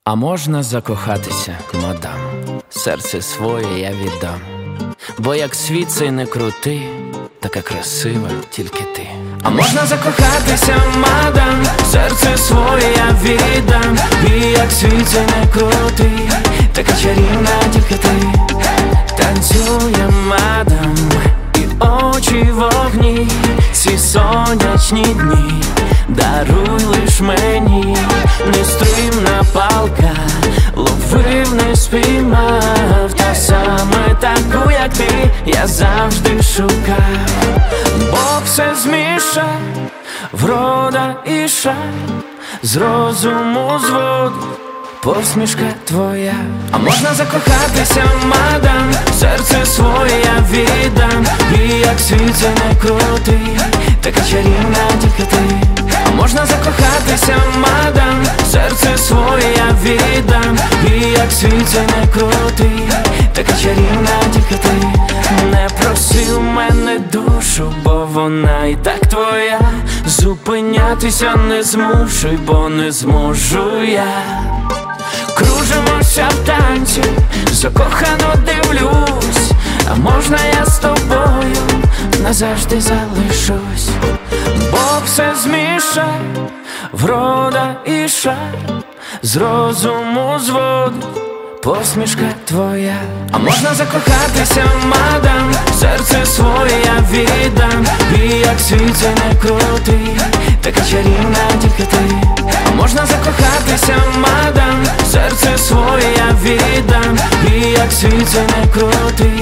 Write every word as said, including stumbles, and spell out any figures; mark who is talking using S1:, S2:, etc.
S1: А можна закохатися, мадам, серце своє я віддам. Бо як світ цей не крутий, така красива тільки ти. А можна закохатися, мадам, серце своє я віддам. І як світ цей не крутий, така чарівна тільки ти. Танцює, мадам, і очі вогні, ці сонячні дні даруй лиш мені. Нестримна палка, ловив, не спіймав, та саме таку, як ти, я завжди шукав. Бог все змішав, врода і шаль, з розуму зводить посмішка твоя. А можна закохатися, мадам, серце своє я віддам. І як світ цей не крутий, така чарівна тільки ти. А можна закохатися, мадам, серце своє я віддам. І як світ цей не крутий, така чарівна тільки ти. Не проси у мене душу, бо вона і так твоя. Зупинятися не змушуй, бо не зможу я. Кружимося в танці, закохано дивлюсь. А можна я з тобою назавжди залишусь? Бог все змішав, врода і шаль, з розуму зводить посмішка твоя. А можна закохатися, мадам, серце своє я віддам. І як світ цей не крутий, така чарівна тільки ти. А можна закохатися, мадам, серце своє я віддам. І як світ цей не крутий,